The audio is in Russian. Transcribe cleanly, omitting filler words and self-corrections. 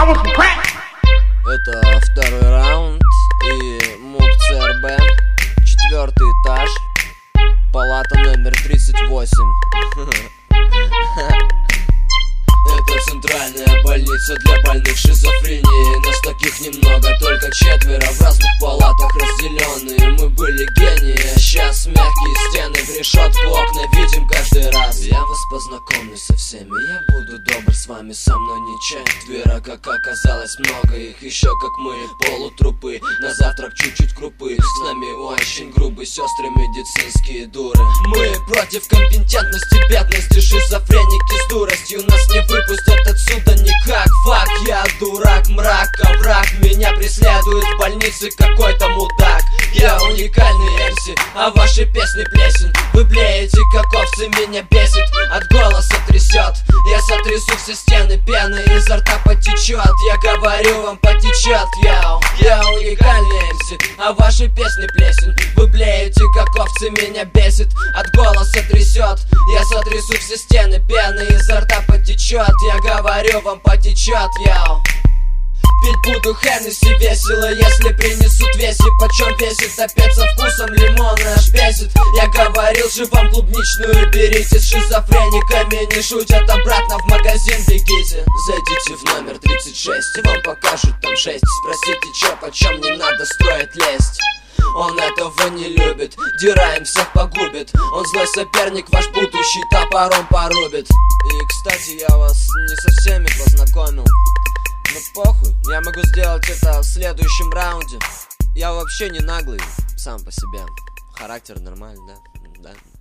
Это второй раунд и МУП ЦРБ, 4-й этаж, палата номер 38. Это центральная больница для больных шизофренией. Нас таких немного, только 4 в разных палатах разделенные. Мы были гении, а сейчас мягкие стены, в решетку окна видим каждый раз. Я вас познакомлю со всеми, я буду добр с вами, со мной не 4, как оказалось много их, еще как мы, полутрупы. На завтрак чуть-чуть крупы, с нами очень грубые сестры, медицинские дуры. Мы против компетентности, бедности, шизофреники с дуростью. Нас не выпустят отсюда никак, фак. Я дурак, мрак, овраг, меня преследует в больнице какой-то мудак. Я уникальный MC, а ваши песни плесень. Вы блеете, как овцы, меня бесит, от голоса трясет. Я сотрясу все стены, пены изо рта потечет. Я говорю вам, потечет, я уникальный MC, а ваши песни плесень. Вы блеете, как овцы, меня бесит, от голоса трясет. Я сотрясу все стены, пены изо рта потечет. Я говорю вам, потечет, Пить буду Хеннесси весело, если принесут веси. Почем весит, опять со вкусом лимона аж бесит. Я говорил же вам клубничную берите, с шизофрениками не шутят, обратно в магазин бегите. Зайдите в номер 36, и вам покажут там 6. Спросите, чё, почем, не надо строить лесть. Он этого не любит, дираем всех погубит. Он злой соперник, ваш будущий топором порубит. И, кстати, я вас не со всеми познакомил. Ну похуй, я могу сделать это в следующем раунде. Я вообще не наглый, сам по себе. Характер нормальный, да?